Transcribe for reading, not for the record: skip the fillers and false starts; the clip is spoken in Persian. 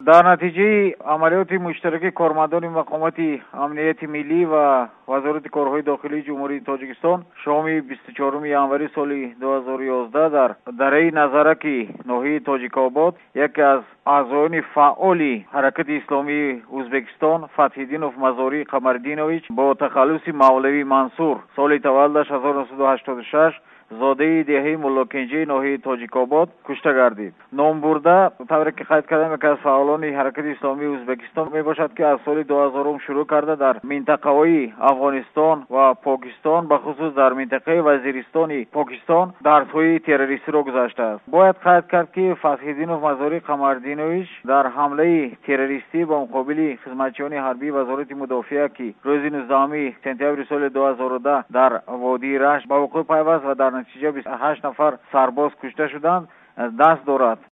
در نتیجه عملیات مشترک کارمندان مقامات امنیت ملی و وزارت کارهای داخلی جمهوری تاجیکستان شام 24 ینوری سال 2011 در دره نظرک ناحیه تاجیک‌آباد یکی از اعضایان فعال حرکت اسلامی ازبکستان فتح‌الدینов مزاری قمردینویچ با تخلص مولوی منصور سال تولدش 1986 زاده دهه ملاکنجی ناحیه تاجیک‌آباد کشته گردید. نام برده طوری که قید کردم که از فعالان حرکت اسلامی ازبکستان می باشد که از سال 2000 شروع کرده در منطقه‌های افغانستان و پاکستان به خصوص در منطقه وزیرستان پاکستان درس‌های تروریستی را گذاشته است. باید قید کرد که فتح‌الدینов مزاری قمردینویچ در حمله تروریستی با مقابل خدمتچیان حربی وزارت مدافعه که روز 19 سپتامبر سال 2010 در وادی رشت به وقوع پیوست و در نتیجه 28 نفر سرباز کشته شدند دست دارد.